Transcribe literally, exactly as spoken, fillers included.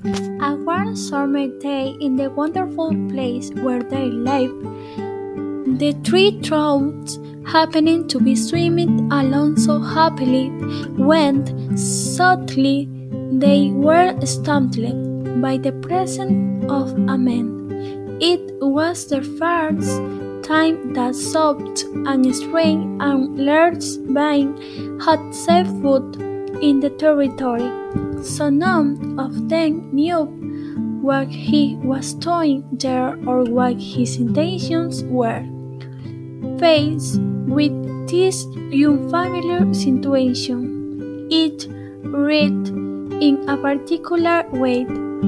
A warm summer day in the wonderful place where they lived, the three trouts, happening to be swimming along so happily, when suddenly they were startled by the presence of a man. It was the first time that soft and strange and large being had set foot in the territory, so none of them knew what he was doing there or what his intentions were. Faced with this unfamiliar situation, it read in a particular way